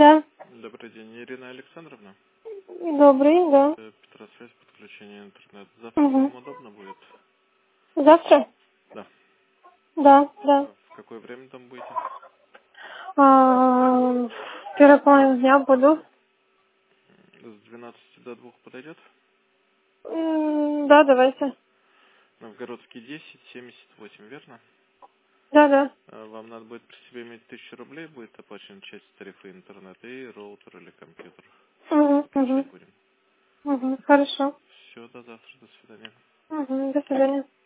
Да. Добрый день, Ирина Александровна. Добрый, да. Петросвязь, подключение интернета. Завтра вам Угу. удобно будет? Завтра? Да. Да, да. В какое время там будете? В первой половине дня буду. С 12 до 2 подойдет? Да, давайте. Новгородский 10, 78, верно? Да, да. Вам надо будет при себе иметь 1000 рублей, будет оплачена часть тарифа интернета и роутер или компьютер. Угу, Подключать будем. Хорошо. Все, до завтра, до свидания. До свидания.